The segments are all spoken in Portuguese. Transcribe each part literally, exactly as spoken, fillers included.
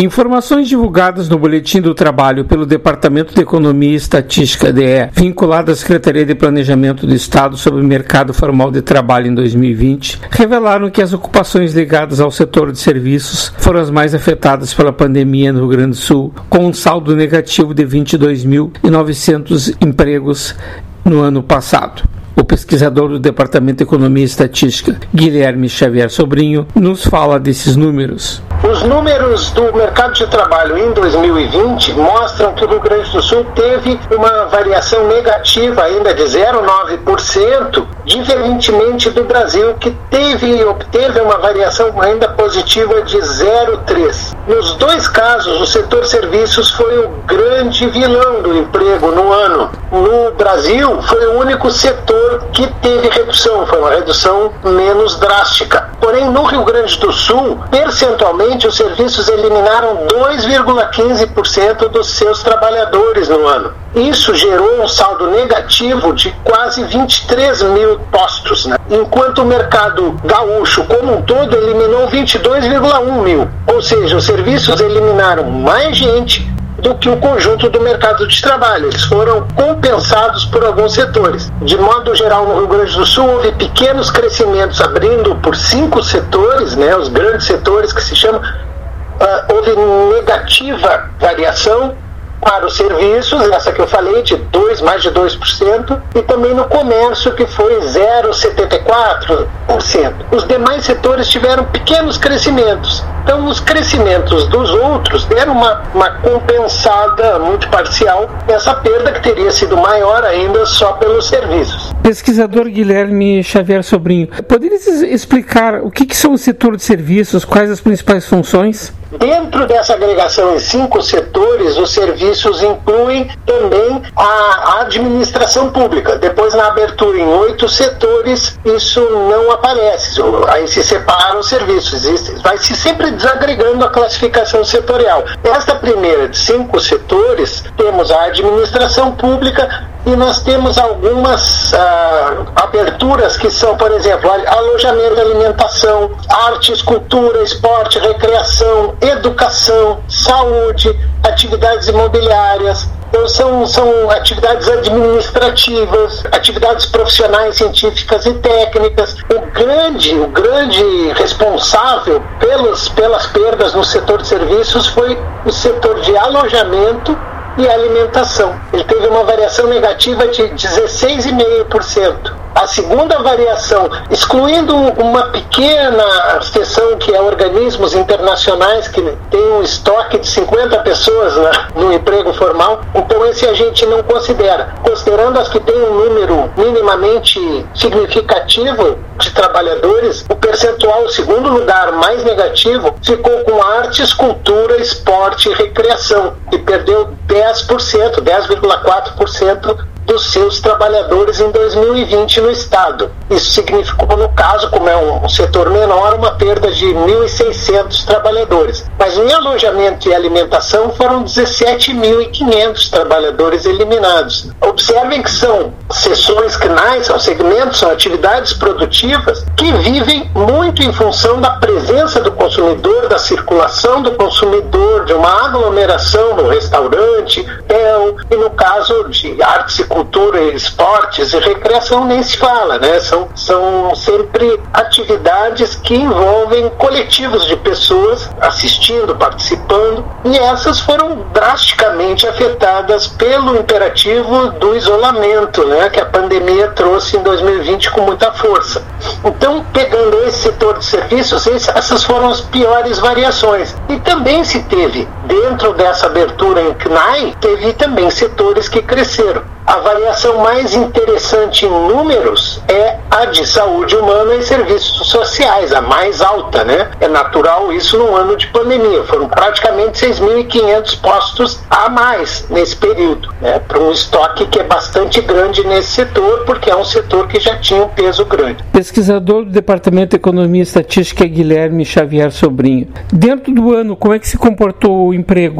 Informações divulgadas no Boletim do Trabalho pelo Departamento de Economia e Estatística, D E, vinculado à Secretaria de Planejamento do Estado sobre o mercado formal de trabalho em dois mil e vinte, revelaram que as ocupações ligadas ao setor de serviços foram as mais afetadas pela pandemia no Rio Grande do Sul, com um saldo negativo de vinte e dois mil e novecentos empregos no ano passado. O pesquisador do Departamento de Economia e Estatística, Guilherme Xavier Sobrinho, nos fala desses números. Os números do mercado de trabalho em dois mil e vinte mostram que o Rio Grande do Sul teve uma variação negativa ainda de zero vírgula nove por cento, diferentemente do Brasil, que teve obteve uma variação ainda positiva de zero vírgula três por cento. Nos dois casos, o setor serviços foi o grande vilão do emprego no ano. No Brasil, foi o único setor que teve redução, foi uma redução menos drástica. Porém, no Rio Grande do Sul, percentualmente, os serviços eliminaram dois vírgula quinze por cento dos seus trabalhadores no ano. Isso gerou um saldo negativo de quase vinte e três mil postos, né? Enquanto o mercado gaúcho como um todo eliminou vinte e dois vírgula um mil. Ou seja, os serviços eliminaram mais gente do que o conjunto do mercado de trabalho. Eles foram compensados por alguns setores. De modo geral, no Rio Grande do Sul, houve pequenos crescimentos abrindo por cinco setores, né, os grandes setores que se chamam, uh, houve negativa variação para os serviços, essa que eu falei, de dois, mais de dois por cento, e também no comércio, que foi zero vírgula setenta e quatro por cento. Os demais setores tiveram pequenos crescimentos. Então, os crescimentos dos outros deram uma, uma compensada muito parcial nessa perda que teria sido maior ainda só pelos serviços. Pesquisador Guilherme Xavier Sobrinho, poderia explicar o que, que são o setor de serviços, quais as principais funções? Dentro dessa agregação em cinco setores, os serviços incluem também a administração pública. Depois, na abertura em oito setores, isso não aparece. Aí se separam os serviços. Vai se sempre desagregando a classificação setorial. Esta primeira de cinco setores, temos a administração pública, e nós temos algumas ah, aberturas que são, por exemplo, alojamento, alimentação, artes, cultura, esporte, recreação, educação, saúde, atividades imobiliárias. Então são, são atividades administrativas, atividades profissionais, científicas e técnicas. O grande, o grande responsável pelos, pelas perdas no setor de serviços foi o setor de alojamento e alimentação. Ele teve uma variação negativa de dezesseis vírgula cinco por cento. A segunda variação, excluindo uma pequena seção que é organismos internacionais que tem um estoque de cinquenta pessoas, né, no emprego formal, então esse a gente não considera. Considerando as que têm um número minimamente significativo de trabalhadores, o percentual, o segundo lugar mais negativo, ficou com artes, cultura, esporte e recreação, que perdeu dez por cento, dez vírgula quatro por cento dos seus trabalhadores em dois mil e vinte no estado. Isso significou, no caso, como é um setor menor, uma perda de mil e seiscentos trabalhadores. Mas em alojamento e alimentação foram dezessete mil e quinhentos trabalhadores eliminados. Observem que são seções CNAE, são segmentos, são atividades produtivas que vivem muito em função da presença do consumidor, da circulação do consumidor, de uma aglomeração no restaurante, hotel, e no caso de artes e cultura, esportes e recreação nem se fala, né? São, são sempre atividades que envolvem coletivos de pessoas assistindo, participando, e essas foram drasticamente afetadas pelo imperativo do isolamento, né? Que a pandemia trouxe em dois mil e vinte com muita força. Então, pegando esse setor de serviços, essas foram as piores variações. E também se teve, dentro dessa abertura em CNAE, teve também setores que cresceram. A variação mais interessante em números é a de saúde humana e serviços sociais, a mais alta, né? É natural isso num ano de pandemia. Foram praticamente seis mil e quinhentos postos a mais nesse período, né? Para um estoque que é bastante grande nesse setor, porque é um setor que já tinha um peso grande. Pesquisador do Departamento de Economia e Estatística, Guilherme Xavier Sobrinho. Dentro do ano, como é que se comportou o emprego?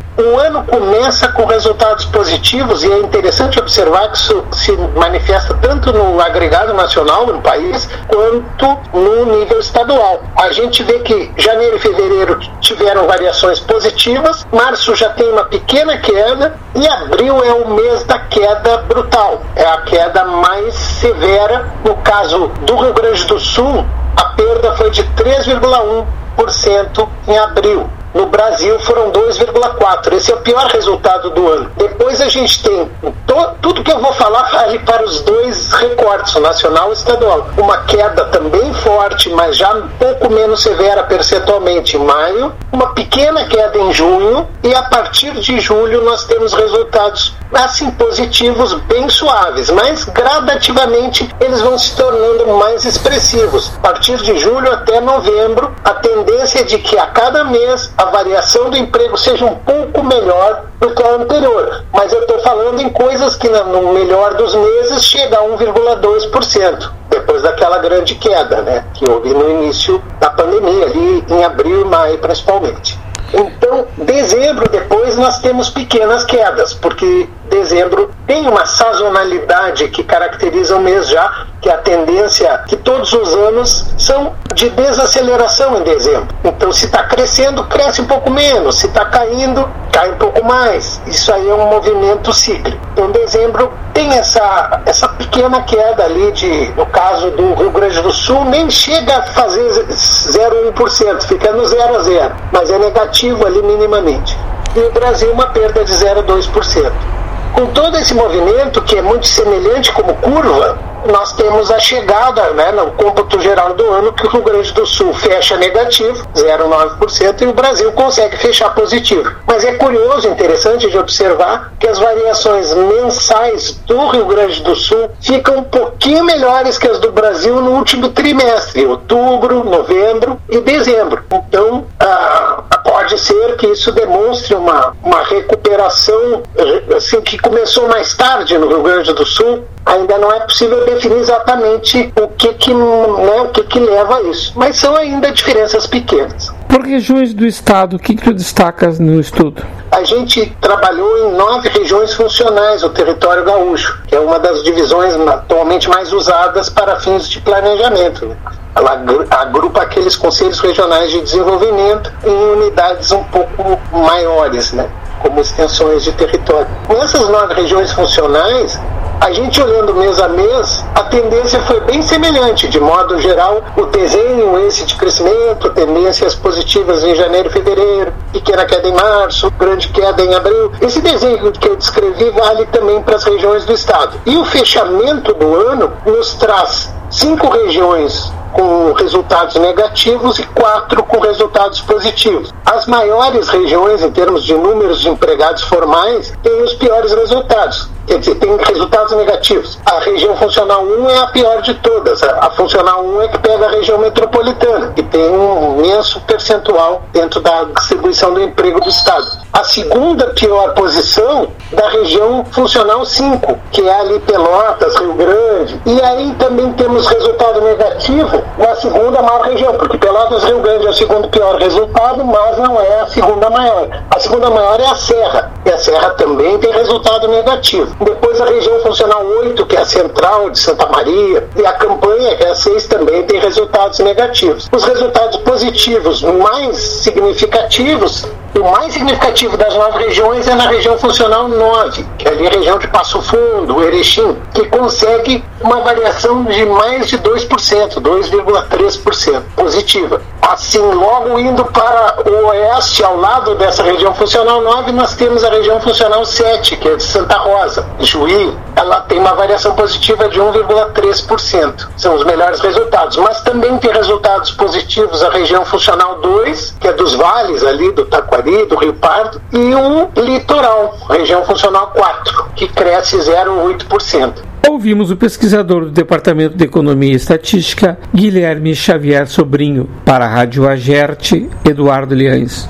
O ano começa com resultados positivos e é interessante observar que isso se manifesta tanto no agregado nacional no país quanto no nível estadual. A gente vê que janeiro e fevereiro tiveram variações positivas, março já tem uma pequena queda e abril é o mês da queda brutal. É a queda mais severa. No caso do Rio Grande do Sul, a perda foi de três vírgula um por cento em abril. No Brasil foram dois vírgula quatro por cento. Esse é o pior resultado do ano. Depois a gente tem to, tudo que eu vou falar vale para os dois recortes, o nacional e estadual. Uma queda também forte, mas já um pouco menos severa percentualmente em maio. Uma pequena queda em junho. E a partir de julho nós temos resultados assim positivos, bem suaves. Mas gradativamente eles vão se tornando mais expressivos. A partir de julho até novembro, a tendência é de que a cada mês a variação do emprego seja um pouco melhor do que a anterior. Mas eu estou falando em coisas que no melhor dos meses chega a um vírgula dois por cento, depois daquela grande queda, né, que houve no início da pandemia, ali em abril e maio principalmente. Então, dezembro depois nós temos pequenas quedas, porque dezembro tem uma sazonalidade que caracteriza o mês já, que é a tendência que todos os anos são de desaceleração em dezembro. Então, se está crescendo, cresce um pouco menos, se está caindo, cai um pouco mais. Isso aí é um movimento cíclico. Então, dezembro tem essa, essa pequena queda ali, de, no caso do Rio Grande do Sul, nem chega a fazer zero vírgula um por cento, fica no zero a zero, mas é negativo ali minimamente. E o Brasil uma perda de zero vírgula dois por cento. Com todo esse movimento, que é muito semelhante como curva, nós temos a chegada, né, no cômputo geral do ano, que o Rio Grande do Sul fecha negativo, zero vírgula nove por cento, e o Brasil consegue fechar positivo. Mas é curioso, interessante de observar, que as variações mensais do Rio Grande do Sul ficam um pouquinho melhores que as do Brasil no último trimestre, outubro, novembro e dezembro. Então, ah, pode ser que isso demonstre uma, uma recuperação assim, que começou mais tarde no Rio Grande do Sul. Ainda não é possível definir exatamente o que que, né, o que que leva a isso, mas são ainda diferenças pequenas. Por regiões do estado, o que que tu destacas no estudo? A gente trabalhou em nove regiões funcionais, o território gaúcho, que é uma das divisões atualmente mais usadas para fins de planejamento, né? Ela agrupa aqueles conselhos regionais de desenvolvimento em unidades um pouco maiores, né, como extensões de território. Nessas nove regiões funcionais, a gente olhando mês a mês, a tendência foi bem semelhante. De modo geral, o desenho esse de crescimento, tendências positivas em janeiro e fevereiro, pequena queda em março, grande queda em abril. Esse desenho que eu descrevi vale também para as regiões do estado. E o fechamento do ano nos traz cinco regiões com resultados negativos e quatro com resultados positivos. As maiores regiões, em termos de números de empregados formais, têm os piores resultados. Quer dizer, tem resultados negativos. A região funcional um é a pior de todas. A funcional um é que pega a região metropolitana, que tem um imenso percentual dentro da distribuição do emprego do estado. A segunda pior posição da região funcional cinco, que é ali Pelotas, Rio Grande. E aí também temos resultado negativo na segunda maior região, porque Pelotas, Rio Grande é o segundo pior resultado, mas não é a segunda maior. A segunda maior é a Serra, e a Serra também tem resultado negativo. Depois a região funcional oito, que é a central de Santa Maria, e a Campanha, que é a seis, também tem resultados negativos. Os resultados positivos mais significativos, o mais significativo das nove regiões é na região funcional nove, que é ali a região de Passo Fundo, Erechim, que consegue uma variação de mais de dois por cento, dois vírgula três por cento positiva. Assim, logo indo para o oeste, ao lado dessa região funcional nove, nós temos a região funcional sete, que é de Santa Rosa, Juí. Ela tem uma variação positiva de um vírgula três por cento. São os melhores resultados. Mas também tem resultados positivos a região funcional dois, que é dos vales ali, do Taquari, do Rio Pardo, e o litoral, região funcional quatro, que cresce zero vírgula oito por cento. Ouvimos o pesquisador do Departamento de Economia e Estatística, Guilherme Xavier Sobrinho. Para a Rádio Agerte, Eduardo Liães.